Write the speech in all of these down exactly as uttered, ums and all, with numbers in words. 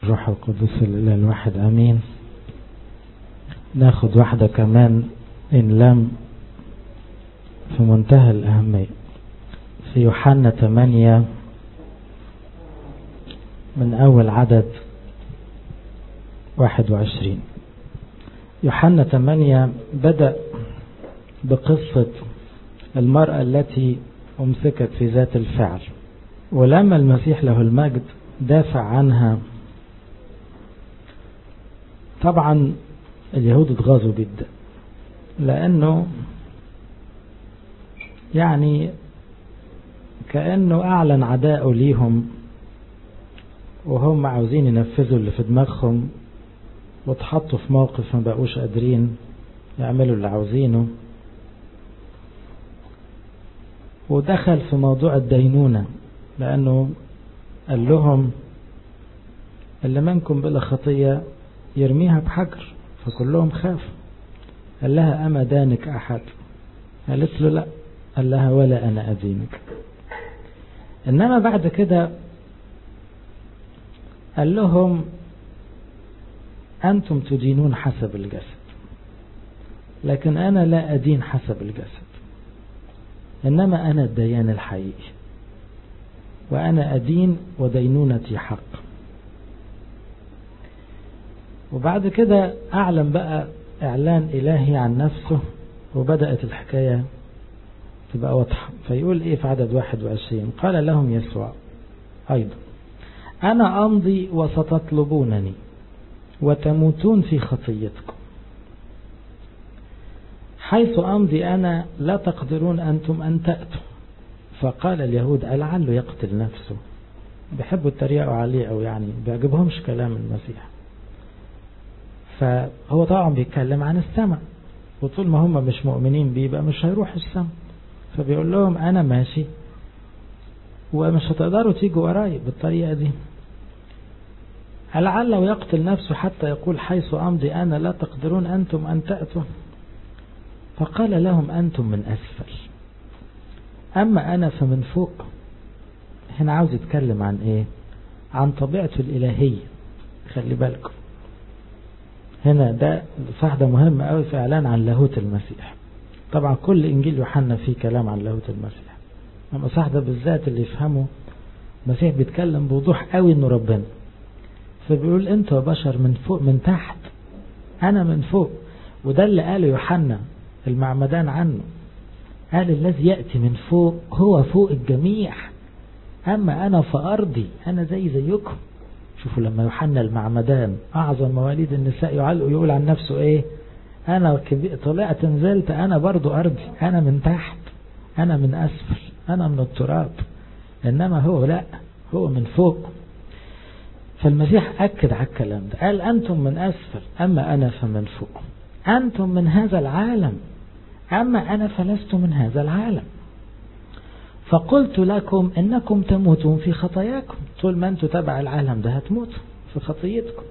والروح القدس الإله الواحد أمين. ناخد واحدة كمان إن لم في منتهى الأهمية في يوحنا ثمانية من أول عدد واحد وعشرين. يوحنا ثمانية بدأ بقصة المرأة التي أمسكت في ذات الفعل، ولما المسيح له المجد دافع عنها طبعا اليهود اتغاظوا جدا، لأنه يعني كأنه أعلن عداءه ليهم وهم عاوزين ينفذوا اللي في دماغهم، واتحطوا في موقف ما بقوش قادرين يعملوا اللي عاوزينه، ودخل في موضوع الدينونة، لأنه قال لهم اللي منكم بلا خطية يرميها بحجر، فكلهم خافوا. قال لها أما دانك أحد؟ قالت له لا. قال لها ولا أنا أدينك. إنما بعد كده قال لهم أنتم تدينون حسب الجسد، لكن أنا لا أدين حسب الجسد، إنما أنا الديان الحقيقي، وأنا أدين ودينونتي حق. وبعد كده أعلن بقى إعلان إلهي عن نفسه، وبدأت الحكاية تبقى واضحة. فيقول إيه في عدد واحد وعشرين؟ قال لهم يسوع أيضا أنا أمضي وستطلبونني وتموتون في خطيتكم، حيث أمضي أنا لا تقدرون أنتم أن تأتوا. فقال اليهود ألعله يقتل نفسه. بيحبوا التريقوا عليه، أو يعني بيعجبهمش كلام المسيح. فهو طبعا بيتكلم عن السماء، وطول ما هم مش مؤمنين بيه بقى مش هيروحوا السماء. فبيقول لهم أنا ماشي ومش هتقدروا تيجوا وراي بالطريقة دي. لعله يقتل نفسه حتى يقول حيث أمضي أنا لا تقدرون أنتم أن تأتوا. فقال لهم أنتم من أسفل، أما أنا فمن فوق. هنا عاوز يتكلم عن إيه؟ عن طبيعته الإلهية. خلي بالكم هنا ده صح، ده مهم قوي في إعلان عن لاهوت المسيح. طبعا كل إنجيل يوحنا فيه كلام عن لاهوت المسيح، أما صح ده بالذات اللي يفهمه المسيح بيتكلم بوضوح قوي إنه ربنا. فبيقول أنتوا بشر من فوق من تحت، أنا من فوق. وده اللي قاله يوحنا المعمدان عنه، قال الذي يأتي من فوق هو فوق الجميع، أما أنا فأرضي، أنا زي زيكم. شوفوا لما يوحنا المعمدان أعظم مواليد النساء يعلق يقول عن نفسه إيه؟ أنا طلعت نزلت، أنا برضو أرضي، أنا من تحت، أنا من أسفل، أنا من التراب. إنما هو لا، هو من فوق. فالمسيح أكد على الكلام ده، قال أنتم من أسفل أما أنا فمن فوق. أنتم من هذا العالم أما أنا فلست من هذا العالم. فقلت لكم إنكم تموتون في خطاياكم. طول ما أنتم تبع العالم ده هتموتوا في خطيتكم،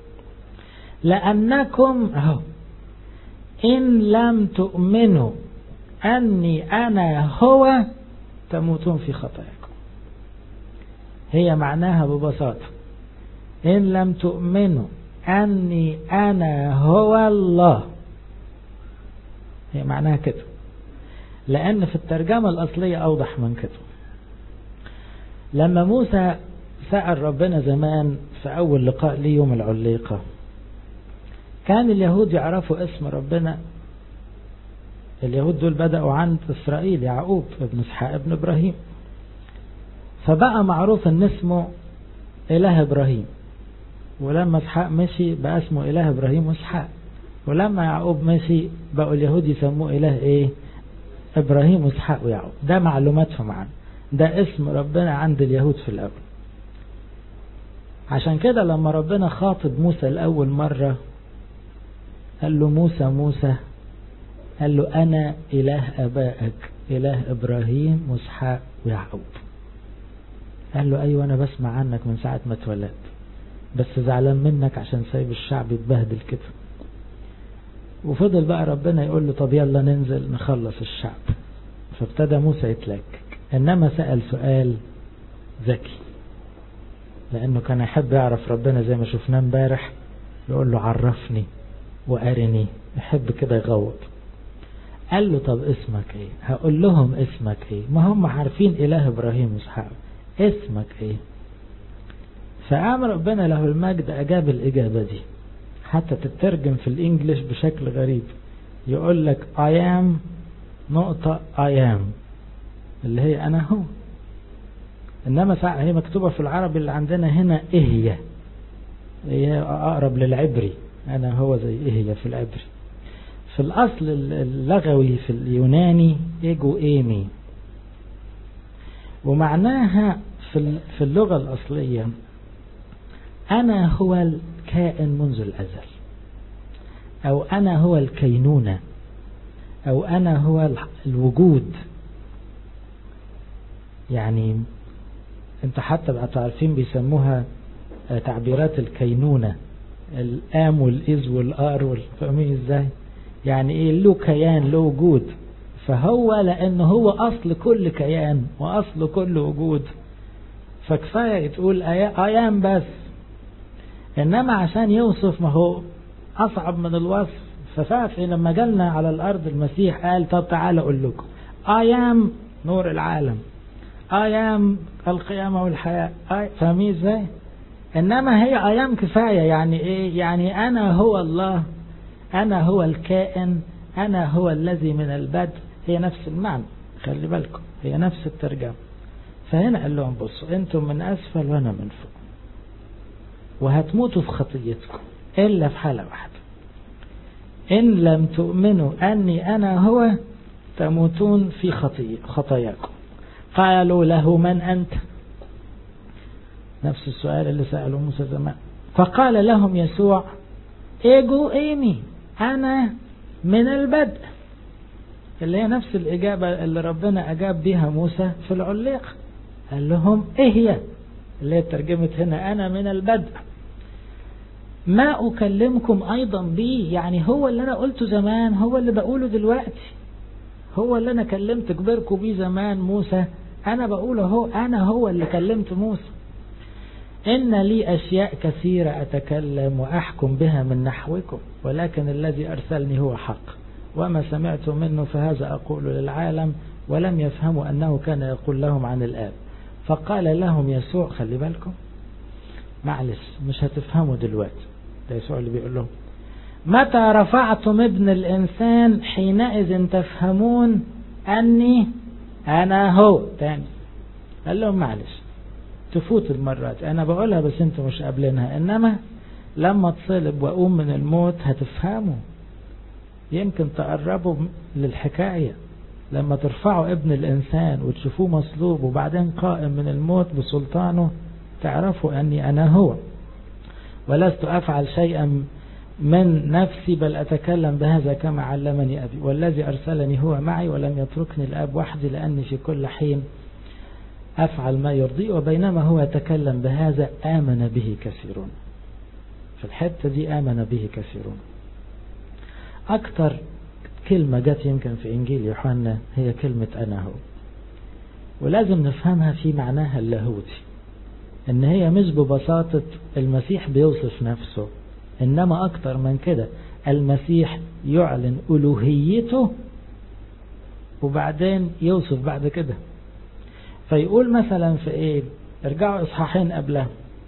لأنكم أهو إن لم تؤمنوا أني أنا هو تموتون في خطاياكم. هي معناها ببساطة إن لم تؤمنوا أني أنا هو الله. هي معناها كده، لأن في الترجمة الأصلية أوضح من كده. لما موسى سأل ربنا زمان في أول لقاء ليه يوم العليقة، كان اليهود يعرفوا اسم ربنا. اليهود دول بدأوا عند إسرائيل، يعقوب ابن إسحاق ابن إبراهيم، فبقى معروف ان اسمه إله إبراهيم. ولما إسحاق مشي بقى اسمه إله إبراهيم وإسحاق. ولما يعقوب مشي بقوا اليهود يسموه إله إيه؟ إبراهيم وإسحاق ويعقوب. ده معلوماتهم عنه، ده اسم ربنا عند اليهود في الأول. عشان كده لما ربنا خاطب موسى الأول مرة قال له موسى موسى، قال له أنا إله أبائك إله إبراهيم وإسحاق ويعقوب. قال له أيوة أنا بسمع عنك من ساعة ما اتولدت، بس زعلان منك عشان سايب الشعب يتبهدل كده. وفضل بقى ربنا يقول له طب يلا ننزل نخلص الشعب. فابتدى موسى يتلكك، إنما سأل سؤال ذكي. لأنه كان يحب يعرف ربنا زي ما شفناه امبارح، يقول له عرفني وأرني، يحب كده يغوط. قال له طب اسمك ايه؟ هقول لهم اسمك ايه؟ ما هم عارفين إله إبراهيم وإسحاق، اسمك ايه؟ فقام ربنا له المجد أجاب الإجابة دي، حتى تترجم في الإنجليش بشكل غريب، يقول لك I am نقطة I am اللي هي أنا هو. إنما هي مكتوبة في العربي اللي عندنا هنا إهي، هي أقرب للعبري، أنا هو زي إهي في العبري. في الأصل اللغوي في اليوناني إيجو إيمي، ومعناها في اللغة الأصلية أنا هو الكائن منذ الأزل، أو أنا هو الكينونة، أو أنا هو الوجود. يعني أنت حتى بقى تعرفين بيسموها تعبيرات الكينونة، الآم والإز والآر، فاهمين إزاي؟ يعني إيه؟ له كيان، له وجود. فهو لأنه هو أصل كل كيان وأصل كل وجود، فكفاية تقول أيام بس. إنما عشان يوصف ما هو أصعب من الوصف. ففاف لما جالنا على الأرض المسيح قال طب تعالى أقول لكم أيام نور العالم، أيام القيامة والحياة، فاهمين إزاي؟ إنما هي أيام كفاية. يعني إيه؟ يعني أنا هو الله، أنا هو الكائن، أنا هو الذي من البدء. هي نفس المعنى، خلي بالكم هي نفس الترجمة. فهنا قال لهم بصوا أنتم من أسفل وأنا من فوق، وهتموتوا في خطيتكم إلا في حالة واحدة، إن لم تؤمنوا أني أنا هو تموتون في خطاياكم. قالوا له من أنت؟ نفس السؤال اللي سأله موسى زمان. فقال لهم يسوع إيجو إيمي، أنا من البدء، اللي هي نفس الإجابة اللي ربنا أجاب بها موسى في العليق. قال لهم إيه هي اللي هي ترجمت هنا أنا من البدء. ما أكلمكم أيضا به، يعني هو اللي أنا قلته زمان هو اللي بقوله دلوقتي، هو اللي أنا كلمت كبيركم بيه زمان موسى، أنا بقوله هو، أنا هو اللي كلمت موسى. إن لي أشياء كثيرة أتكلم وأحكم بها من نحوكم، ولكن الذي أرسلني هو حق، وما سمعت منه فهذا أقول للعالم. ولم يفهموا أنه كان يقول لهم عن الآب. فقال لهم يسوع، خلي بالكم معلش مش هتفهموا دلوقتي، ده يسوع اللي بيقول لهم متى رفعتم ابن الإنسان حينئذ تفهمون أني أنا هو. تاني قال لهم معلش تفوت المرات، أنا بقولها بس أنتم مش قابلينها، إنما لما تصلب وأقوم من الموت هتفهموا، يمكن تقربوا للحكاية. لما ترفعوا ابن الإنسان وتشوفوه مصلوب وبعدين قائم من الموت بسلطانه، تعرفوا أني أنا هو، ولست أفعل شيئا من نفسي بل أتكلم بهذا كما علمني أبي، والذي أرسلني هو معي ولم يتركني الآب وحدي، لأني في كل حين أفعل ما يرضيه. وبينما هو يتكلم بهذا آمن به كثيرون. في الحتة دي آمن به كثيرون. أكتر كلمة جت يمكن في إنجيل يوحنا هي كلمة أنا هو، ولازم نفهمها في معناها اللاهوتي، إن هي مش ببساطة المسيح بيوصف نفسه، إنما أكتر من كده المسيح يعلن ألوهيته وبعدين يوصف بعد كده. فيقول مثلا في إيه، ارجعوا إصحاحين قبلها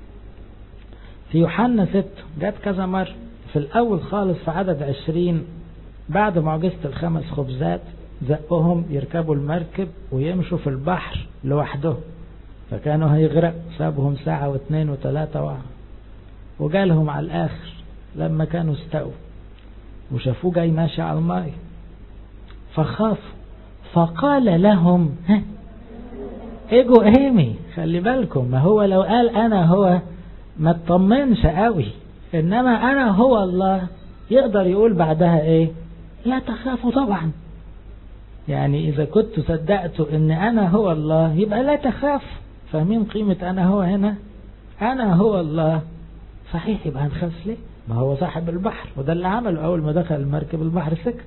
في يوحنا ستة، جت كذا مرة. في الأول خالص في عدد عشرين بعد معجزة الخمس خبزات زقهم يركبوا المركب ويمشوا في البحر لوحده، فكانوا هيغرق، سابهم ساعة واثنين وثلاثة وعام، وجالهم على الآخر لما كانوا استووا وشافوه جاي ماشي على الماء فخافوا. فقال لهم ها ايجو ايمي، خلي بالكم، ما هو لو قال انا هو ما تطمنش قوي، انما انا هو الله يقدر يقول بعدها ايه؟ لا تخافوا طبعا. يعني اذا كنت صدقتوا ان انا هو الله يبقى لا تخاف. فاهمين قيمة انا هو هنا؟ انا هو الله صحيح، يبقى هنخاف ليه؟ ما هو صاحب البحر، وده اللي عمله اول ما دخل المركب البحر سكت،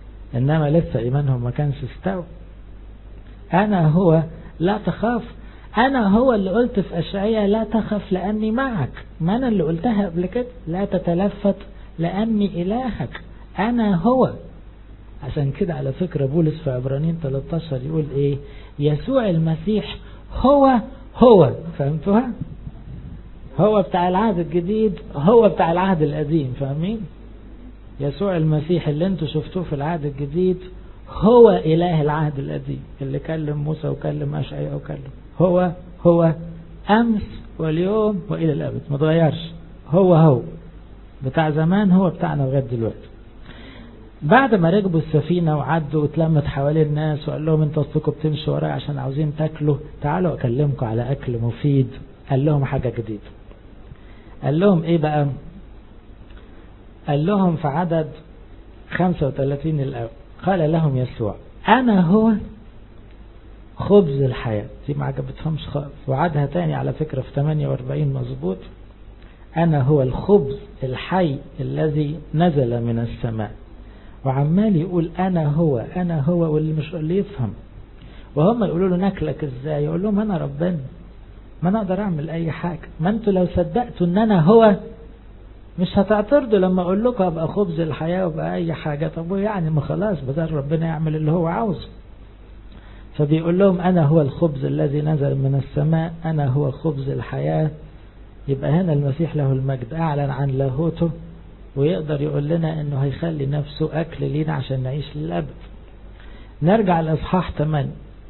انما لسه ايمانهم ما كانش استوى. انا هو لا تخاف. أنا هو اللي قلت في أشعياء لا تخف لأني معك، ما أنا اللي قلتها قبل كده، لا تتلفت لأني إلهك، أنا هو. عشان كده على فكرة بولس في عبرانيين ثلاثة عشر يقول إيه؟ يسوع المسيح هو هو. فهمتوها؟ هو بتاع العهد الجديد، هو بتاع العهد القديم. فاهمين؟ يسوع المسيح اللي انتوا شفتوه في العهد الجديد هو إله العهد القديم اللي كلم موسى وكلم أشعياء وكلم. هو هو أمس واليوم وإلى الأبد، ما تغيرش. هو هو بتاع زمان، هو بتاعنا لغاية دلوقتي. بعد ما ركبوا السفينة وعدوا واتلمت حوالين الناس وقال لهم انتوا اصلكم بتمشوا ورايا عشان عاوزين تاكلوا، تعالوا اكلمكم على اكل مفيد. قال لهم حاجة جديدة. قال لهم ايه بقى؟ قال لهم في عدد خمسة وثلاثين الأول، قال لهم يسوع أنا هو خبز الحياة. دي ما عجبتهمش خالص، وعدها تاني على فكرة في ثمانية وأربعين مظبوط، أنا هو الخبز الحي الذي نزل من السماء. وعمال يقول أنا هو أنا هو، واللي مش اللي يفهم. وهم يقولوا له ناكلك ازاي؟ يقول لهم أنا ربنا، ما أنا أقدر أعمل أي حاجة. ما أنتوا لو صدقتوا أن أنا هو مش هتعترضوا لما أقول لكم أبقى خبز الحياة وبقى أي حاجة. طب يعني ما خلاص بدل ربنا يعمل اللي هو عاوزه. فبيقول لهم أنا هو الخبز الذي نزل من السماء، أنا هو خبز الحياة. يبقى هنا المسيح له المجد أعلن عن لاهوته، ويقدر يقول لنا أنه هيخلي نفسه أكل لينا عشان نعيش للأبد. نرجع لإصحاح ثمانية.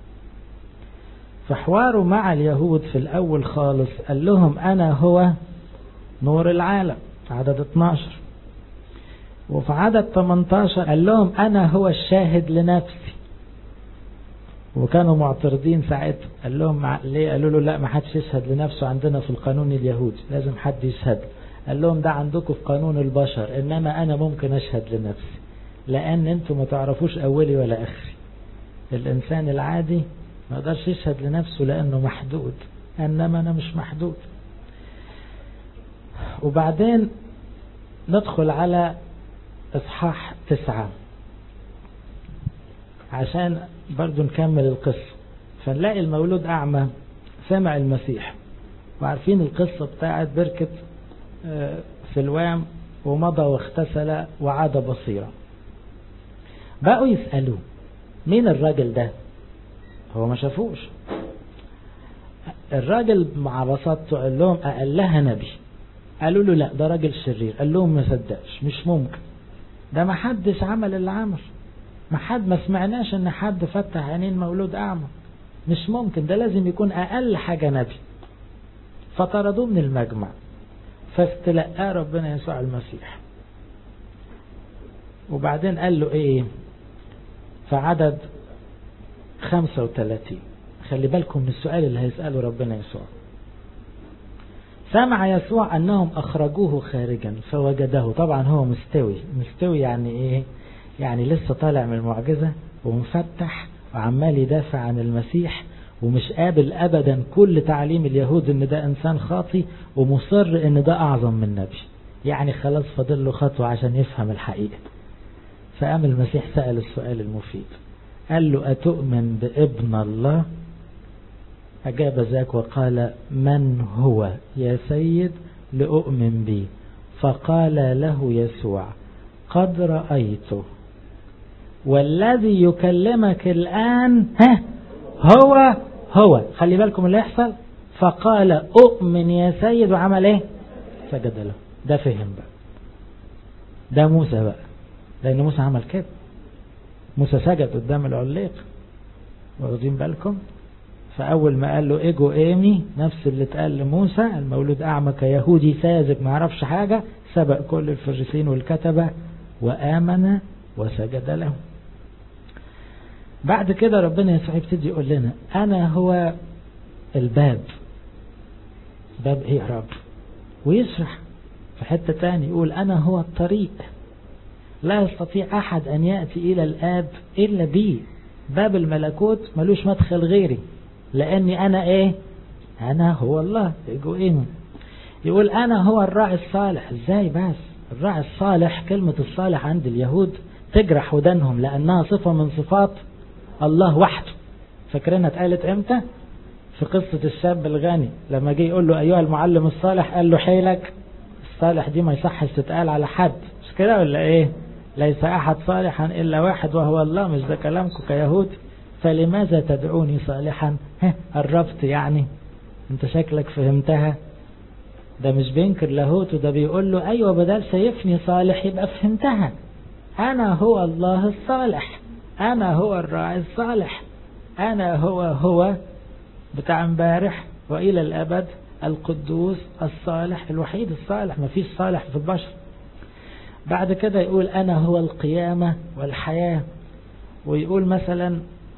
في حواره مع اليهود في الأول خالص قال لهم أنا هو نور العالم، عدد اثناشر. وفي عدد ثمانية عشر قال لهم أنا هو الشاهد لنفسي. وكانوا معترضين ساعتها، قال لهم ليه؟ قالوا له لا، ما حدش يشهد لنفسه عندنا في القانون اليهودي، لازم حد يشهد. قال لهم ده عندكم في قانون البشر، إنما أنا ممكن أشهد لنفسي، لأن أنتم ما تعرفوش أولي ولا آخري. الإنسان العادي ما يقدرش يشهد لنفسه لأنه محدود، إنما أنا مش محدود. وبعدين ندخل على إصحاح تسعة عشان برضو نكمل القصة. فنلاقي المولود أعمى سمع المسيح، وعارفين القصة بتاعت بركة سلوام، ومضى واغتسل وعاد بصيرا. بقوا يسألوه مين الراجل ده؟ هو ما شافوش الراجل مع بساطته. قال لهم أقلها نبي. قالوا له لا ده راجل شرير. قال لهم ما صدقش، مش ممكن، ده ما حدش عمل اللي عمل، ما حد ما سمعناش ان حد فتح عينين مولود اعمى، مش ممكن، ده لازم يكون اقل حاجة نبي. فطردوه من المجمع، فاستلقاه ربنا يسوع المسيح. وبعدين قال له ايه في عدد خمسة وثلاثين؟ خلي بالكم من السؤال اللي هيسأله ربنا يسوع. سمع يسوع أنهم أخرجوه خارجا فوجده. طبعا هو مستوي. مستوي يعني إيه؟ يعني لسه طالع من المعجزة ومفتح وعمال يدافع عن المسيح، ومش قابل أبدا كل تعليم اليهود إن ده إنسان خاطي، ومصر إن ده أعظم من نبي. يعني خلاص فاضل له خطوة عشان يفهم الحقيقة. فقام المسيح سأل السؤال المفيد، قال له أتؤمن بابن الله؟ أجاب ذاك وقال من هو يا سيد لأؤمن به؟ فقال له يسوع قد رأيته، والذي يكلمك الآن ها هو هو. خلي بالكم اللي يحصل. فقال أؤمن يا سيد، وعمل ايه؟ سجد له. ده فهم بقى، ده موسى بقى، لأن موسى عمل كده. موسى سجد قدام العليق، واخدين بالكم؟ فأول ما قال له إيجو إيمي، نفس اللي اتقال لموسى المولود أعمى كيهودي ساذج ما يعرفش حاجة، سبق كل الفريسيين والكتبة وآمن وسجد له. بعد كده ربنا يسوع يبتدي يقول لنا أنا هو الباب. باب إيه يا رب؟ ويشرح في حتة تاني يقول أنا هو الطريق، لا يستطيع أحد أن يأتي إلى الآب إلا بي. باب الملكوت ملوش مدخل غيري، لأني أنا إيه؟ أنا هو الله. يقول إيه؟ يقول أنا هو الراعي الصالح. إزاي بس؟ الراعي الصالح، كلمة الصالح عند اليهود تجرح ودانهم، لأنها صفة من صفات الله وحده. فاكرينها اتقالت إمتى؟ في قصة الشاب الغني لما جه يقول له أيها المعلم الصالح، قال له حيلك الصالح دي ما يصحش تتقال على حد، مش كده ولا ايه؟ ليس أحد صالحا إلا واحد وهو الله، مش ده كلامكم كيهود؟ فلماذا تدعوني صالحا؟ ها قربت يعني، انت شكلك فهمتها. ده مش بينكر لاهوت، وده بيقول له ايوه بدل شايفني صالح يبقى فهمتها، انا هو الله الصالح، انا هو الراعي الصالح، انا هو هو بتاع امبارح والى الابد القدوس الصالح الوحيد الصالح، ما فيش صالح في البشر. بعد كده يقول انا هو القيامة والحياة. ويقول مثلا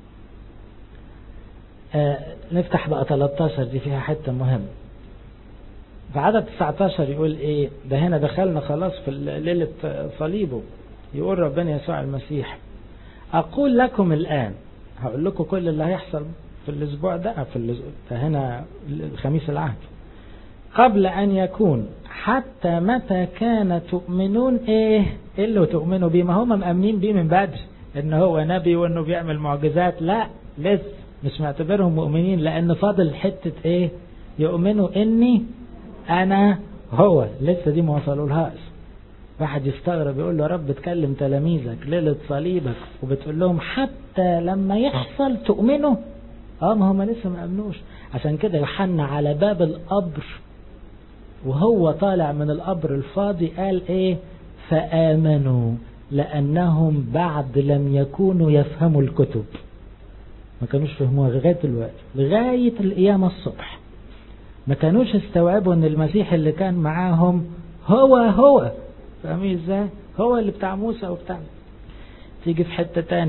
آه نفتح بقى ثلاثة عشر، دي فيها حتة مهمة. في عدد تسعة عشر يقول ايه؟ ده هنا دخلنا خلاص في ليلة صليبه. يقول ربنا يسوع المسيح اقول لكم الان، هقول لكم كل اللي هيحصل في الاسبوع ده، في الاسبوع ده هنا الخميس العهد، قبل ان يكون حتى متى كان تؤمنون ايه؟ ايه اللي تؤمنوا بيه؟ ما هم مأمنين بيه من بدري ان هو نبي وانه بيعمل معجزات، لا لسه مش معتبرهم مؤمنين، لان فاضل حتة ايه؟ يؤمنوا اني انا هو، لسه دي ما وصلوا لهاش. واحد يستغرب يقول له يا رب تكلم تلاميذك ليلة صليبك وبتقول لهم حتى لما يحصل تؤمنوا؟ اه ما هم لسه ما امنوش. عشان كده يوحنا على باب القبر وهو طالع من القبر الفاضي قال ايه؟ فآمنوا لأنهم بعد لم يكونوا يفهموا الكتب. ما كانوش فهموها لغاية الوقت، لغاية القيامة الصبح ما كانوش استوعبوا ان المسيح اللي كان معاهم هو هو. فاهمين ازاي؟ هو اللي بتاع موسى وبتاع. تيجي في حتة تاني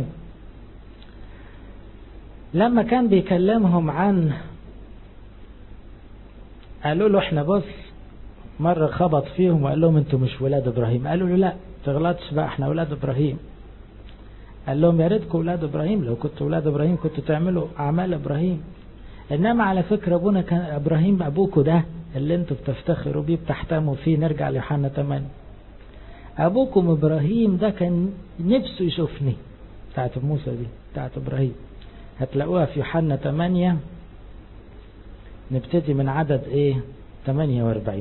لما كان بيكلمهم عن، قالوا له احنا بص، مرة خبط فيهم وقال لهم انتوا مش ولاد ابراهيم. قالوا له لا تغلطش بقى، احنا ولاد ابراهيم. قال لهم يا ريتكم ولاد ابراهيم، لو كنتوا ولاد ابراهيم كنتوا تعملوا اعمال ابراهيم. انما على فكرة ابونا كان ابراهيم، ابوكوا ده اللي انتوا بتفتخروا بيه بتحتموا فيه. نرجع ليوحنا ثمانية، ابوكم ابراهيم ده كان نفسه يشوفني. بتاعت موسى دي بتاعت ابراهيم، هتلاقوها في يوحنا ثمانية، نبتدي من عدد ايه؟ ثمانية وأربعين.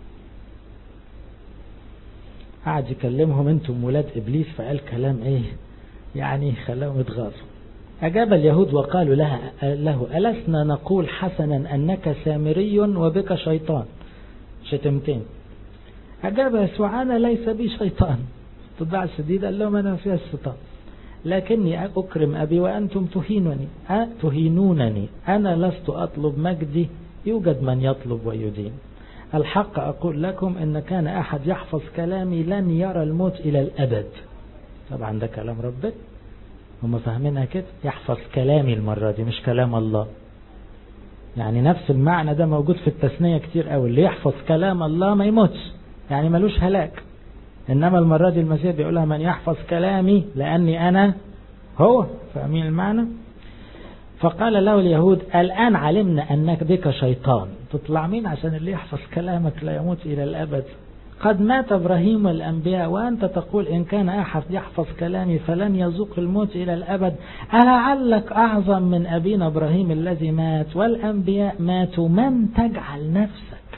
قعد يكلمهم انتم ولاد ابليس، فقال كلام ايه يعني خلاهم يتغاظوا. أجاب اليهود وقالوا لها له ألسنا نقول حسنا أنك سامري وبك شيطان؟ شتمتين. أجاب يسوع أنا ليس بي شيطان. اتضاع شديد قال لهم أنا فيها الشيطان، لكني أكرم أبي وأنتم تهينوني تهينونني. أنا لست أطلب مجدي، يوجد من يطلب ويدين. الحق أقول لكم إن كان أحد يحفظ كلامي لن يرى الموت إلى الأبد. طبعا ده كلام ربنا، هم فاهمينها كده. يحفظ كلامي المرة دي مش كلام الله، يعني نفس المعنى ده موجود في التثنية كتير قوي. اللي يحفظ كلام الله ما يموتش، يعني ملوش هلاك. انما المرة دي المسيح بيقولها من يحفظ كلامي لاني انا هو. فاهمين المعنى؟ فقال له اليهود الان علمنا انك بك شيطان، تطلع مين عشان اللي يحفظ كلامك لا يموت الى الابد؟ قد مات ابراهيم والانبياء وانت تقول ان كان احد يحفظ كلامي فلن يذوق الموت الى الابد. ألعلك اعظم من ابينا ابراهيم الذي مات والانبياء ماتوا، من تجعل نفسك؟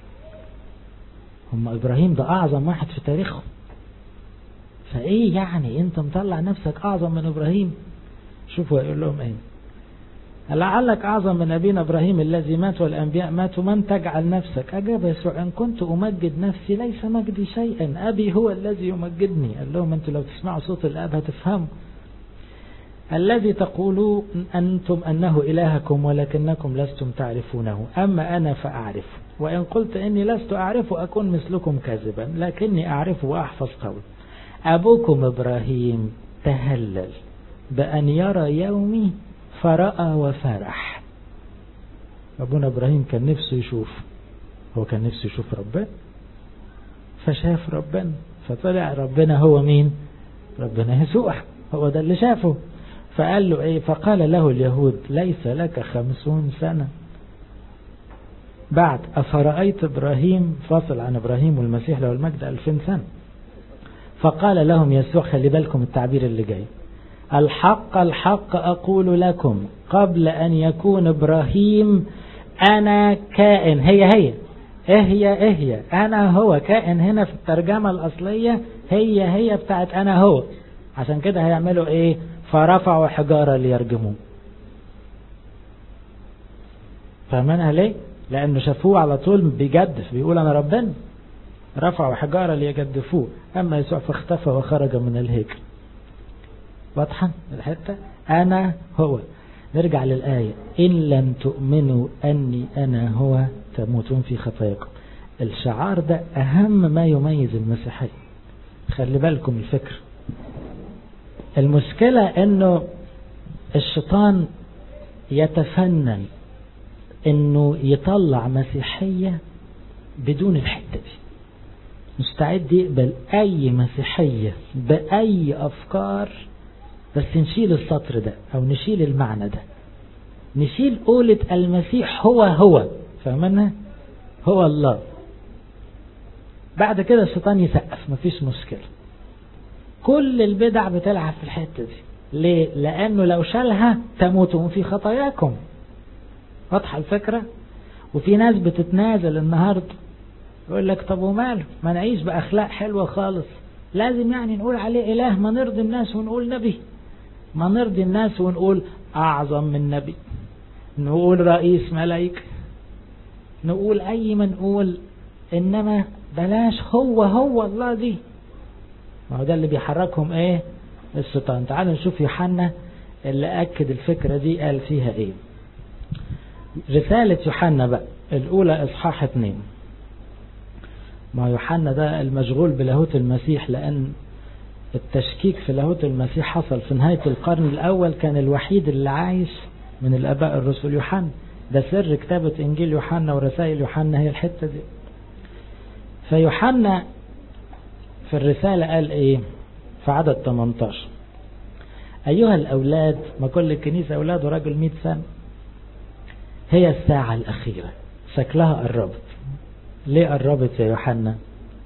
هم ابراهيم ده اعظم واحد في تاريخهم، فايه يعني انت مطلع نفسك اعظم من ابراهيم؟ شوفوا يقول لهم ايه، لعلك أعظم من أبينا إبراهيم الذي مات والأنبياء ماتوا، من تجعل نفسك؟ أجاب يسوع إن كنت أمجد نفسي ليس مجدي شيئا، أبي هو الذي يمجدني. قال لهم أنتوا لو تسمعوا صوت الأب هتفهموا. الذي تقولوا أنتم أنه إلهكم ولكنكم لستم تعرفونه، أما أنا فأعرف، وإن قلت إني لست أعرف أكون مثلكم كاذبا، لكني أعرف وأحفظ قول. أبوكم إبراهيم تهلل بأن يرى يومي فرأى وفرح. أبونا إبراهيم كان نفسه يشوف، هو كان نفسه يشوف ربنا فشاف ربنا، فطلع ربنا هو مين؟ ربنا يسوع، هو ده اللي شافه. فقال له ايه؟ فقال له اليهود ليس لك خمسون سنة بعد أفرأيت إبراهيم؟ فاصل عن إبراهيم والمسيح له المجد ألفين سنة. فقال لهم يسوع، خلي بالكم التعبير اللي جاي، الحق الحق أقول لكم قبل أن يكون إبراهيم أنا كائن، هي هي إيه هي إيه هي أنا هو كائن. هنا في الترجمة الأصلية هي هي بتاعت أنا هو. عشان كده هيعملوا إيه؟ فرفعوا حجارة ليرجموه. فاهمينها ليه؟ لأنه شافوه على طول بيجدف، بيقول أنا ربنا. رفعوا حجارة ليجدفوه، أما يسوع فاختفى وخرج من الهيكل. واضحة الحتة؟ أنا هو. نرجع للآية: إن لم تؤمنوا أني أنا هو تموتون في خطاياكم. الشعار ده أهم ما يميز المسيحية. خلي بالكم الفكر. المشكلة أنه الشيطان يتفنن أنه يطلع مسيحية بدون الحتة دي. مستعد يقبل أي مسيحية بأي أفكار، بس نشيل السطر ده أو نشيل المعنى ده، نشيل قولة المسيح هو هو. فهمنا؟ هو الله. بعد كده الشيطان يسقف، مفيش مشكلة. كل البدع بتلعب في الحتة دي. ليه؟ لأنه لو شالها تموتون في خطاياكم. واضحة الفكرة؟ وفي ناس بتتنازل النهاردة، يقول لك طب وماله، ما نعيش بأخلاق حلوة خالص، لازم يعني نقول عليه إله، ما نرضي الناس ونقول نبي، ما نرضي الناس ونقول أعظم من نبي، نقول رئيس ملايك، نقول أي ما نقول، إنما بلاش هو هو الله دي. ما هو ده اللي بيحركهم إيه؟ الشيطان. تعالوا نشوف يوحنا اللي أكد الفكرة دي قال فيها إيه. رسالة يوحنا بقى الأولى إصحاح اتنين. ما يوحنا ده المشغول بلاهوت المسيح، لأن التشكيك في لاهوت المسيح حصل في نهاية القرن الأول. كان الوحيد اللي عايش من الآباء الرسل يوحنا. ده سر كتابة إنجيل يوحنا ورسائل يوحنا هي الحتة دي. فيوحنا في الرسالة قال إيه في عدد ثمانية عشر: أيها الأولاد، ما كل الكنيسة أولاد وراجل مئة سنة، هي الساعة الأخيرة. شكلها قربت. ليه قربت يا يوحنا؟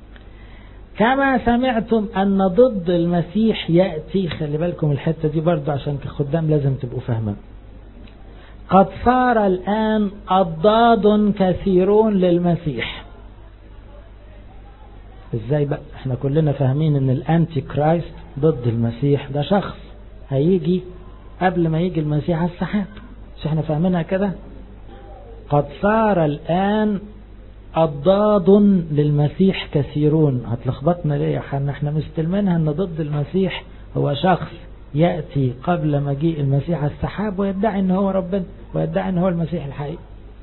كما سمعتم أن ضد المسيح يأتي. خلي بالكم الحتة دي برضو عشان كخدام لازم تبقوا فاهمين. قد صار الآن أضداد كثيرون للمسيح. ازاي بقى؟ احنا كلنا فاهمين ان الانتي كرايست ضد المسيح ده شخص هيجي قبل ما يجي المسيح على السحاب. مش احنا فاهمينها كده؟ قد صار الآن أضداد للمسيح كثيرون. هتلخبطنا ليه يا حنا؟ احنا مستلمينها ان ضد المسيح هو شخص يأتي قبل مجيء المسيح على السحاب ويدعي ان هو ربنا ويدعي ان هو المسيح الحقيقي.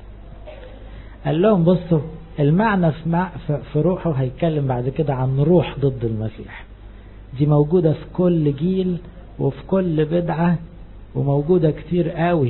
قال لهم بصوا، المعنى في روحه هيتكلم بعد كده عن روح ضد المسيح. دي موجودة في كل جيل وفي كل بدعة وموجودة كتير قوي.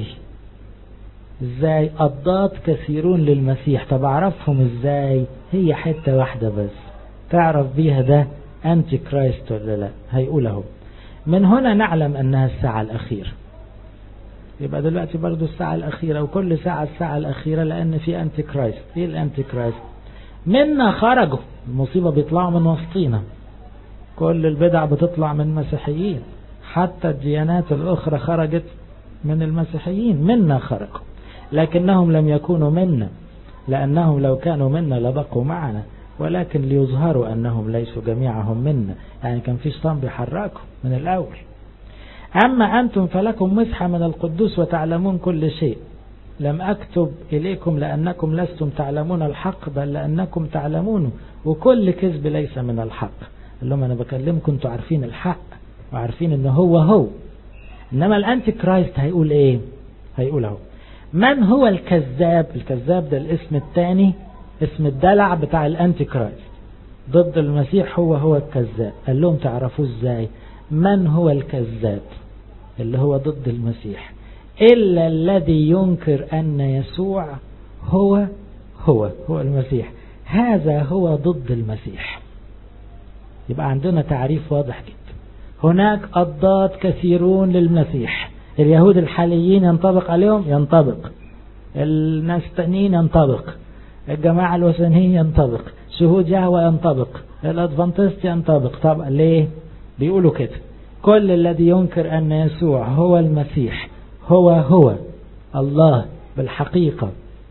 ازاي؟ أضداد كثيرون للمسيح. طب اعرفهم ازاي؟ هي حتة واحدة بس تعرف بيها ده انتي كرايست ولا لا. هيقوله من هنا نعلم انها الساعة الاخيرة. يبقى دلوقتي برضو الساعة الاخيرة، وكل ساعة الساعة الاخيرة، لان في انتي كرايست. ايه الانتي كرايست؟ منا خرجوا. المصيبة بيطلعوا من وسطينا. كل البدع بتطلع من مسيحيين، حتى الديانات الاخرى خرجت من المسيحيين. منا خرجوا لكنهم لم يكونوا منا، لأنهم لو كانوا منا لبقوا معنا، ولكن ليظهروا أنهم ليسوا جميعهم منا. يعني كان في شيطان بيحركوا من الأول. أما أنتم فلكم مسحة من القدوس وتعلمون كل شيء. لم أكتب إليكم لأنكم لستم تعلمون الحق، بل لأنكم تعلمونه، وكل كذب ليس من الحق. اللي هم أنا بكلمكم أنتوا عارفين الحق وعارفين أنه هو هو. إنما الأنتي كرايست هيقول إيه؟ هيقول هو من هو الكذاب. الكذاب ده الاسم الثاني، اسم الدلع بتاع الانتي كرايست ضد المسيح. هو هو الكذاب. قال لهم تعرفوه ازاي؟ من هو الكذاب اللي هو ضد المسيح؟ إلا الذي ينكر أن يسوع هو هو هو المسيح. هذا هو ضد المسيح. يبقى عندنا تعريف واضح جدا. هناك أضداد كثيرون للمسيح. اليهود الحاليين ينطبق عليهم، ينطبق. الناس التانيين ينطبق. الجماعة الوثنيين ينطبق. شهود يهوى ينطبق. الأدفنتست ينطبق. طب ليه بيقولوا كده؟ كل الذي ينكر أن يسوع هو المسيح هو هو الله بالحقيقة،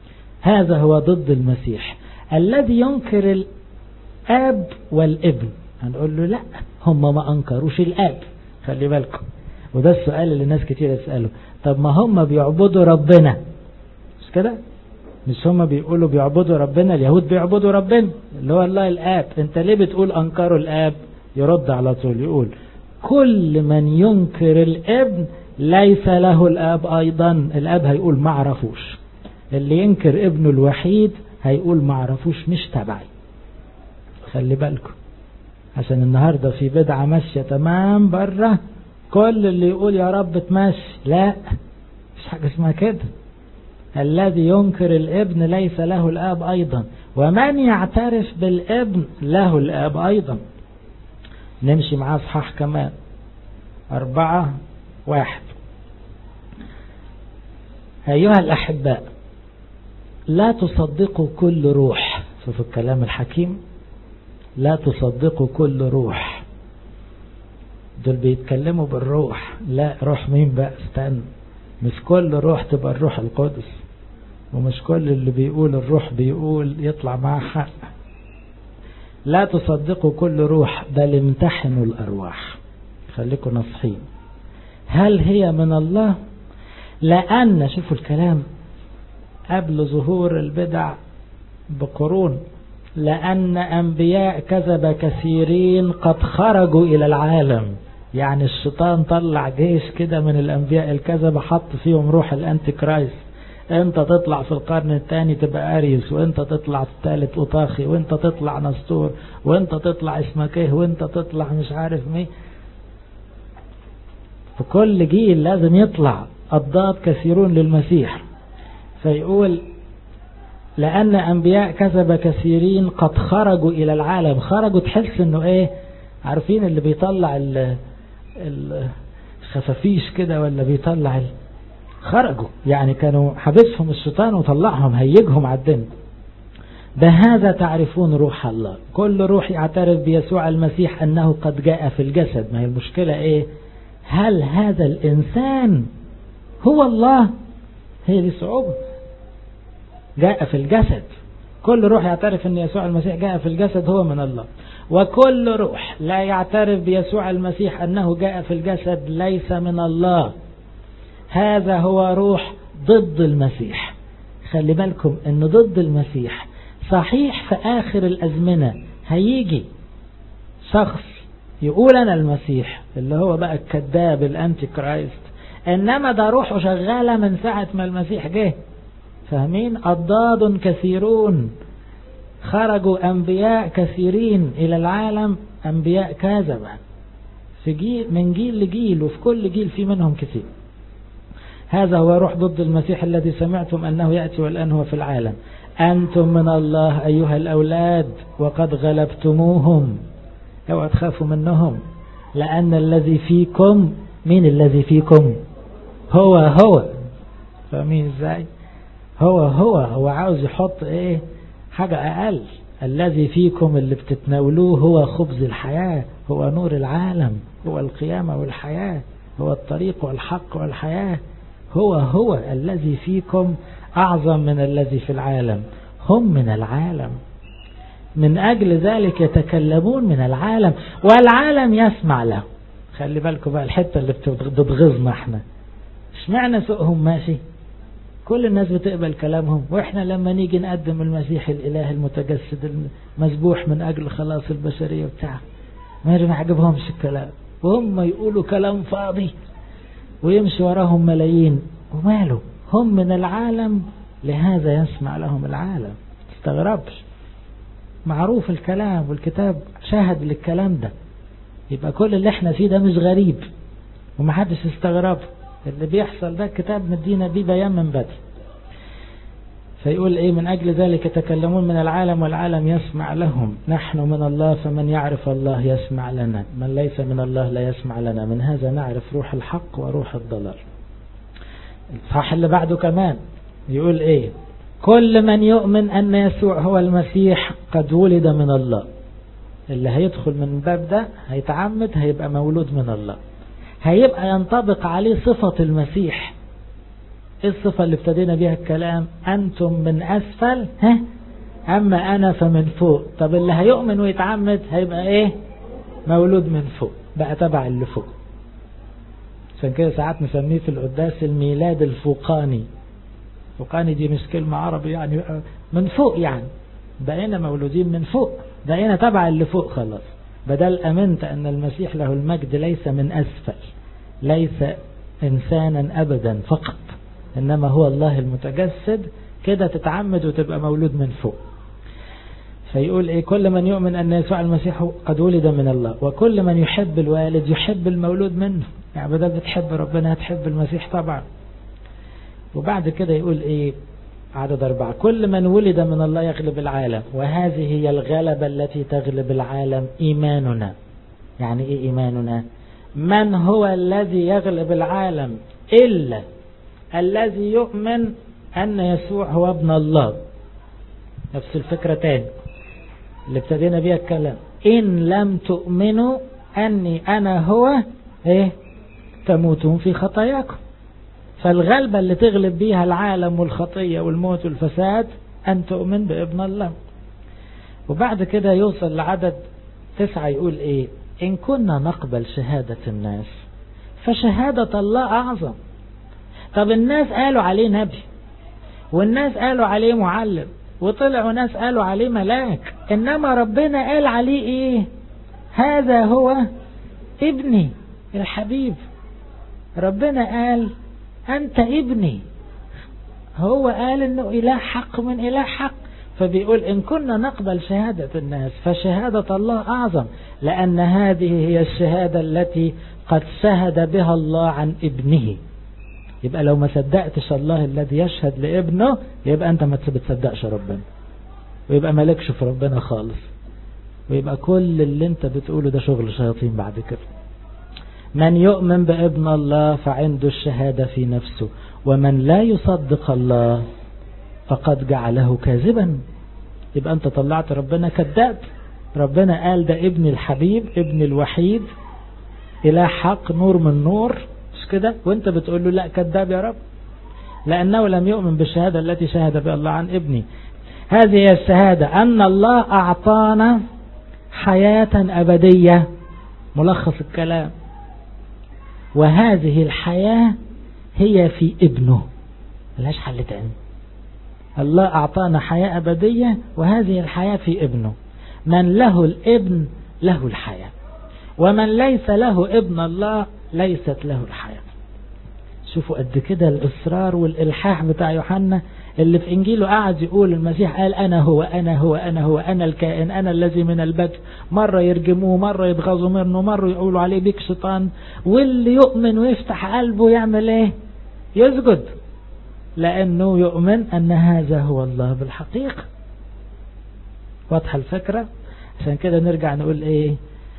هذا هو ضد المسيح الذي ينكر الآب والابن. هنقول له لا، هم ما أنكروش الآب، خلي بالكم. وده السؤال اللي ناس كتير تسأله، طب ما هم بيعبدوا ربنا مش كده؟ مش هم بيقولوا بيعبدوا ربنا؟ اليهود بيعبدوا ربنا اللي هو الله الآب، انت ليه بتقول أنكروا الآب؟ يرد على طول يقول كل من ينكر الابن ليس له الآب أيضا. الآب هيقول ما عرفوش، اللي ينكر ابنه الوحيد هيقول ما عرفوش، مش تبعي. خلي بالكم، عشان النهاردة في بدعة ماشية تمام بره، كل اللي يقول يا رب تمشي، لا مش حاجة اسمها كده. الذي ينكر الابن ليس له الآب أيضا، ومن يعترف بالابن له الآب أيضا. نمشي معاه صحاح كمان أربعة واحد. أيها الأحباء لا تصدقوا كل روح. شوفوا الكلام الحكيم، لا تصدقوا كل روح. دول بيتكلموا بالروح، لا روح مين بقى؟ استنى، مش كل روح تبقى الروح القدس، ومش كل اللي بيقول الروح بيقول يطلع معاه حق. لا تصدقوا كل روح بل امتحنوا الأرواح. خليكم نصحين، هل هي من الله؟ لأن شوفوا الكلام قبل ظهور البدع بقرون، لأن أنبياء كذب كثيرين قد خرجوا إلى العالم. يعني الشيطان طلع جيش كده من الأنبياء الكذبة، حط فيهم روح الأنتي كرايست. انت تطلع في القرن الثاني تبقى أريوس، وانت تطلع في الثالث أوطاخي، وانت تطلع نسطور، وانت تطلع اسمكيه، وانت تطلع مش عارف مين. في كل جيل لازم يطلع أضداد كثيرون للمسيح. فيقول لأن أنبياء كذب كثيرين قد خرجوا إلى العالم. خرجوا تحس انه ايه؟ عارفين اللي بيطلع الخفافيش كده ولا بيطلع ال... خرجوا يعني كانوا حبسهم الشيطان وطلعهم هيجهم على الدنيا. بهذا تعرفون روح الله، كل روح يعترف بيسوع المسيح أنه قد جاء في الجسد. ما هي المشكلة ايه؟ هل هذا الإنسان هو الله؟ هي دي صعوبة. جاء في الجسد، كل روح يعترف أن يسوع المسيح جاء في الجسد هو من الله، وكل روح لا يعترف بيسوع المسيح أنه جاء في الجسد ليس من الله. هذا هو روح ضد المسيح. خلي بالكم أن ضد المسيح. صحيح في آخر الأزمنة هيجي شخص يقول أنا المسيح، اللي هو بقى الكذاب الأنتي كرايست، إنما ده روحه شغالة من ساعة ما المسيح جه. فاهمين؟ أضداد كثيرون، خرجوا أنبياء كثيرين إلى العالم، أنبياء كاذبة في جيل من جيل لجيل، وفي كل جيل في منهم كثير. هذا هو روح ضد المسيح الذي سمعتم أنه يأتي والآن هو في العالم. أنتم من الله أيها الأولاد وقد غلبتموهم. اوعوا تخافوا منهم، لأن الذي فيكم، مين الذي فيكم؟ هو هو. فاهمين ازاي؟ هو هو هو عاوز يحط ايه؟ حاجة أقل. الذي فيكم اللي بتتناولوه هو خبز الحياة، هو نور العالم، هو القيامة والحياة، هو الطريق والحق والحياة. هو هو الذي فيكم أعظم من الذي في العالم. هم من العالم، من أجل ذلك يتكلمون من العالم والعالم يسمع له. خلي بالكم بقى الحتة اللي بتغيظنا احنا، اشمعنى سوقهم ماشي؟ كل الناس بتقبل كلامهم، واحنا لما نيجي نقدم المسيح الإله المتجسد المذبوح من أجل خلاص البشرية بتاعه ما يعجبهمش الكلام، وهم يقولوا كلام فاضي ويمشي وراهم ملايين. وماله؟ هم من العالم لهذا يسمع لهم العالم. تستغربش، معروف الكلام والكتاب شاهد للكلام ده. يبقى كل اللي احنا فيه ده مش غريب ومحدش يستغرب. اللي بيحصل ده الكتاب مدينا بيه بيان من بدري. فيقول ايه؟ من اجل ذلك يتكلمون من العالم والعالم يسمع لهم. نحن من الله فمن يعرف الله يسمع لنا، من ليس من الله لا يسمع لنا. من هذا نعرف روح الحق وروح الضلال. الصح اللي بعده كمان يقول ايه؟ كل من يؤمن أن يسوع هو المسيح قد ولد من الله. اللي هيدخل من الباب ده هيتعمد هيبقى مولود من الله، هيبقى ينطبق عليه صفة المسيح. ايه الصفة اللي ابتدينا بيها الكلام؟ أنتم من أسفل ها أما أنا فمن فوق. طب اللي هيؤمن ويتعمد هيبقى ايه؟ مولود من فوق، بقى تبع اللي فوق. عشان كده ساعات نسميه في القداس الميلاد الفوقاني. فوقاني دي مش كلمة عربي يعني، من فوق يعني، بقينا مولودين من فوق، بقينا تبع اللي فوق خلاص. بدل أمنت أن المسيح له المجد ليس من أسفل، ليس إنسانا أبدا فقط، إنما هو الله المتجسد، كده تتعمد وتبقى مولود من فوق. فيقول إيه؟ كل من يؤمن أن يسوع المسيح قد ولد من الله، وكل من يحب الوالد يحب المولود منه. يعني بدل بتحب ربنا هتحب المسيح طبعا. وبعد كده يقول إيه؟ عدد أربعة: كل من ولد من الله يغلب العالم، وهذه هي الغلبة التي تغلب العالم، إيماننا. يعني إيه إيماننا؟ من هو الذي يغلب العالم إلا الذي يؤمن أن يسوع هو ابن الله. نفس الفكرة تاني اللي ابتدينا بيها الكلام: إن لم تؤمنوا أني أنا هو إيه تموتون في خطاياكم. فالغلبة اللي تغلب بيها العالم والخطية والموت والفساد أن تؤمن بابن الله. وبعد كده يوصل لعدد تسعة يقول إيه؟ إن كنا نقبل شهادة الناس فشهادة الله أعظم. طب الناس قالوا عليه نبي، والناس قالوا عليه معلم، وطلعوا ناس قالوا عليه ملاك، إنما ربنا قال عليه إيه؟ هذا هو ابني الحبيب. ربنا قال أنت ابني. هو قال إنه إله حق من إله حق. فبيقول إن كنا نقبل شهادة الناس فشهادة الله أعظم، لأن هذه هي الشهادة التي قد شهد بها الله عن ابنه. يبقى لو ما صدقتش الله الذي يشهد لابنه، يبقى أنت ما بتصدقش ربنا، ويبقى مالكش في ربنا خالص، ويبقى كل اللي انت بتقوله ده شغل شياطين بعد كده. من يؤمن بابن الله فعنده الشهادة في نفسه، ومن لا يصدق الله فقد جعله كاذبا. يبقى انت طلعت ربنا كذاب. ربنا قال ده ابن الحبيب، ابن الوحيد، إله حق، نور من نور، مش كده؟ وانت بتقول له لا كذاب يا رب، لأنه لم يؤمن بالشهادة التي شهد بها الله عن ابني. هذه هي الشهادة أن الله أعطانا حياة أبدية. ملخص الكلام: وهذه الحياة هي في ابنه. ملهاش حل تاني. الله أعطانا حياة أبدية، وهذه الحياة في ابنه. من له الابن له الحياة، ومن ليس له ابن الله ليست له الحياة. شوفوا قد كده الإصرار والإلحاح بتاع يوحنا اللي في إنجيله. قاعد يقول المسيح قال أنا هو أنا هو أنا هو أنا الكائن، أنا الذي من البدء. مرة يرجموه، مرة يتغاظوا منه، مرة يقولوا عليه بيك شيطان. واللي يؤمن ويفتح قلبه يعمل إيه؟ يسجد، لأنه يؤمن أن هذا هو الله بالحقيقة. واضحة الفكرة؟ عشان كده نرجع نقول إيه؟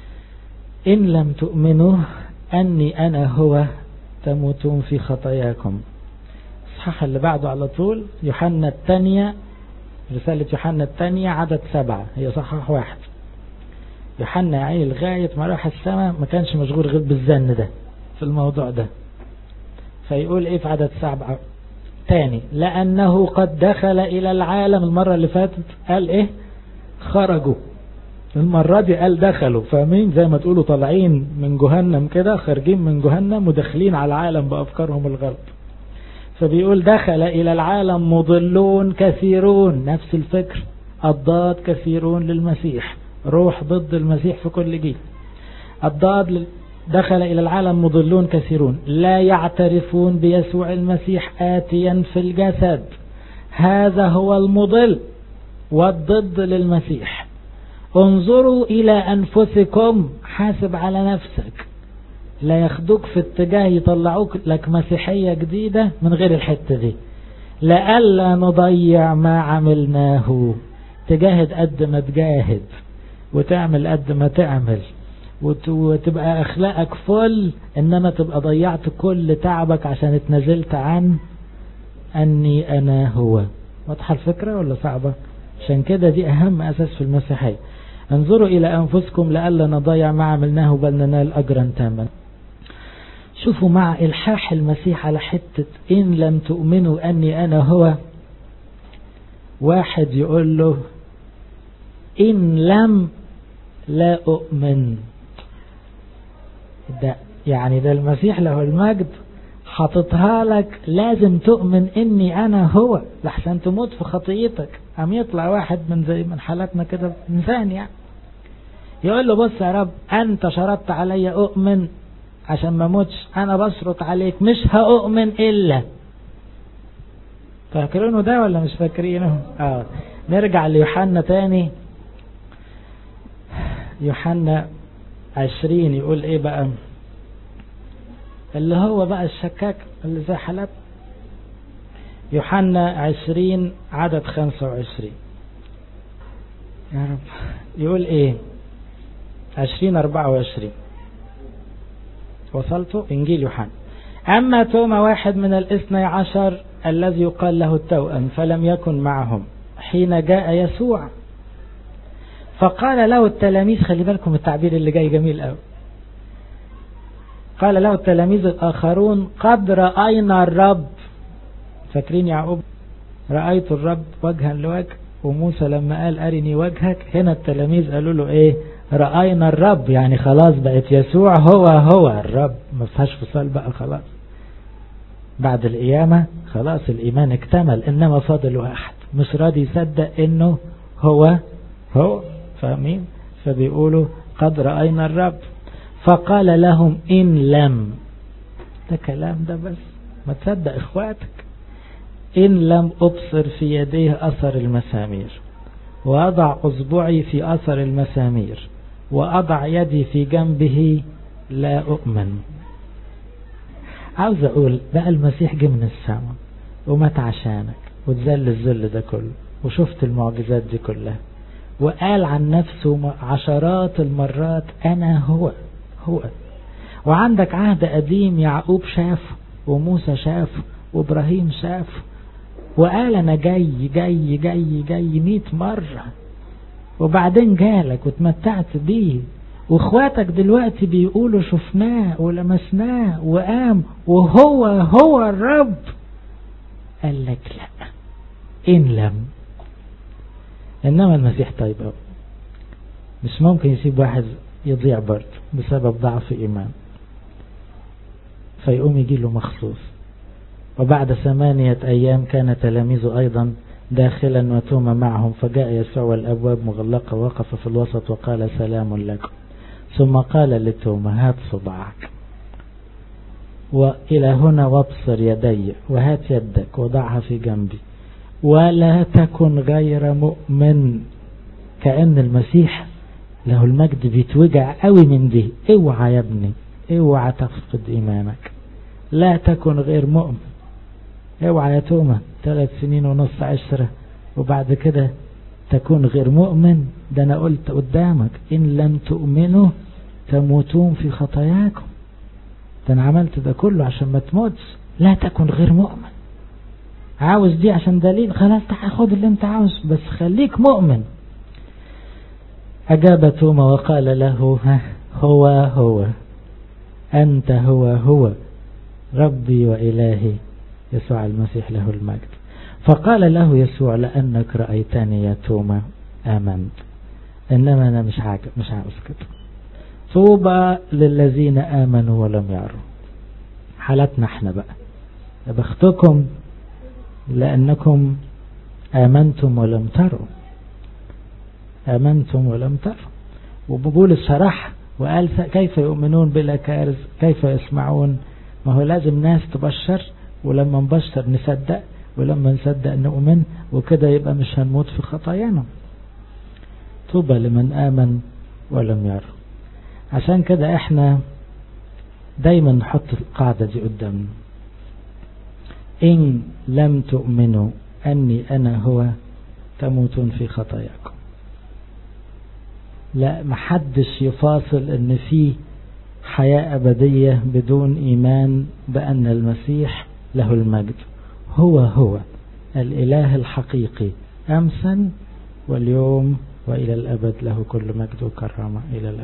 إن لم تؤمنوا أني أنا هو تموتون في خطاياكم. الصحاح اللي بعده على طول يوحنا الثانية، رسالة يوحنا الثانية عدد سبعة، هي صحاح واحد. يوحنا عيني لغاية ما راح السماء ما كانش مشغول غير بالزن ده في الموضوع ده. فيقول ايه في عدد سبعة تاني؟ لأنه قد دخل إلى العالم. المرة اللي فاتت قال ايه؟ خرجوا. المرة دي قال دخلوا. فاهمين؟ زي ما تقولوا طالعين من جهنم كده، خارجين من جهنم وداخلين على العالم بأفكارهم الغلط. فبيقول دخل إلى العالم مضلون كثيرون. نفس الفكر، الضاد كثيرون للمسيح، روح ضد المسيح في كل جيل. الضاد دخل إلى العالم مضلون كثيرون لا يعترفون بيسوع المسيح آتيا في الجسد. هذا هو المضل والضد للمسيح. انظروا إلى أنفسكم، حاسب على نفسك، لا ياخدوك في اتجاه يطلعوك لك مسيحية جديدة من غير الحتة دي. لألا نضيع ما عملناه. تجاهد قد ما تجاهد، وتعمل قد ما تعمل، وتبقى أخلاقك فل، إنما تبقى ضيعت كل تعبك عشان اتنزلت عن أني أنا هو. واضحة الفكرة ولا صعبة؟ عشان كده دي أهم أساس في المسيحية. انظروا إلى أنفسكم لألا نضيع ما عملناه بل ننال أجرا تاما. شوفوا مع إلحاح المسيح على حتة إن لم تؤمنوا أني أنا هو، واحد يقول له إن لم لا أؤمن. ده يعني ده المسيح له المجد حاططها لك، لازم تؤمن إني أنا هو لحسن تموت في خطيئتك. عم يطلع واحد من زي من حالاتنا كده إنسان يعني يقول له بص يا رب أنت شرطت علي أؤمن عشان ما موتش، أنا بشرط عليك مش هأؤمن إلا. فاكرينه ده ولا مش فاكرينه؟ آه. نرجع ليوحنا تاني، يوحنا عشرين يقول إيه بقى، اللي هو بقى الشكاك اللي زي حالات. يوحنا عشرين عدد خمسة وعشرين يا رب يقول إيه، عشرين أربعة وعشرين وصلتوا إنجيل يوحنا. أما توما واحد من الاثني عشر الذي يقال له التوأم فلم يكن معهم حين جاء يسوع، فقال له التلاميذ، خلي بالكم التعبير اللي جاي جميل قوي، قال له التلاميذ الآخرون قد رأينا الرب. فاكرين يعقوب رأيت الرب وجها لوجه، وموسى لما قال أرني وجهك، هنا التلاميذ قالوا له إيه، رأينا الرب، يعني خلاص بقت يسوع هو هو الرب، ما فيهاش فصال بقى خلاص بعد القيامة، خلاص الإيمان اكتمل. إنما فاضل واحد مش راضي يصدق إنه هو هو، فاهمين؟ فبيقولوا قد رأينا الرب. فقال لهم إن لم، ده كلام ده بس ما تصدق إخواتك، إن لم أبصر في يديه أثر المسامير وأضع أصبعي في أثر المسامير وأضع يدي في جنبه لا أؤمن. عاوز أقول بقى المسيح جه من السماء ومات عشانك وتذل الذل ده كله وشفت المعجزات دي كلها، وقال عن نفسه عشرات المرات أنا هو هو، وعندك عهد قديم يعقوب شافه وموسى شافه وإبراهيم شافه، وقال أنا جاي جاي جاي جاي مئة مرة، وبعدين جالك وتمتعت بيه، واخواتك دلوقتي بيقولوا شفناه ولمسناه وقام وهو هو الرب. قال لك لا إن لم. إنما المسيح طيب أوي، مش ممكن يسيب واحد يضيع برضه بسبب ضعف إيمان، فيقوم يجي له مخصوص. وبعد ثمانية أيام كان تلاميذه أيضا داخلا وتوما معهم، فجاء يسوع والأبواب مغلقة وقف في الوسط وقال سلام لكم، ثم قال لتوما هات صباعك وإلى هنا وابصر يدي، وهات يدك وضعها في جنبي، ولا تكن غير مؤمن. كأن المسيح له المجد بيتوجع قوي من دي، اوعى يا ابني اوعى تفقد إيمانك، لا تكن غير مؤمن. اوعى يا توما ثلاث سنين ونص عشرة وبعد كده تكون غير مؤمن. ده انا قلت قدامك ان لم تؤمنوا تموتون في خطاياكم، ده انا عملت ده كله عشان ما تموتش. لا تكن غير مؤمن، عاوز دي عشان دليل، خلاص تاخد اللي انت عاوز بس خليك مؤمن. أجاب توما وقال له هو هو أنت هو هو ربي وإلهي يسوع المسيح له المجد. فقال له يسوع لأنك رأيتني يا توما آمنت، إنما أنا مش عاجب مش عاوز كده. طوبى للذين آمنوا ولم يروا. حالتنا احنا بقى، بختكم لأنكم آمنتم ولم تروا، آمنتم ولم تروا. وبولس شرح وقال كيف يؤمنون بلا كارث، كيف يسمعون. ما هو لازم ناس تبشر، ولما نبشر نصدق، ولما نصدق نؤمن، وكده يبقى مش هنموت في خطايانا. طوبى لمن آمن ولم يرى. عشان كده احنا دايما نحط القاعدة دي قدامنا، إن لم تؤمنوا أني أنا هو تموتون في خطاياكم. لا محدش يفاصل ان في حياة أبدية بدون إيمان بأن المسيح له المجد هو هو الإله الحقيقي أمسا واليوم وإلى الأبد، له كل مجد وكرامة إلى الأبد.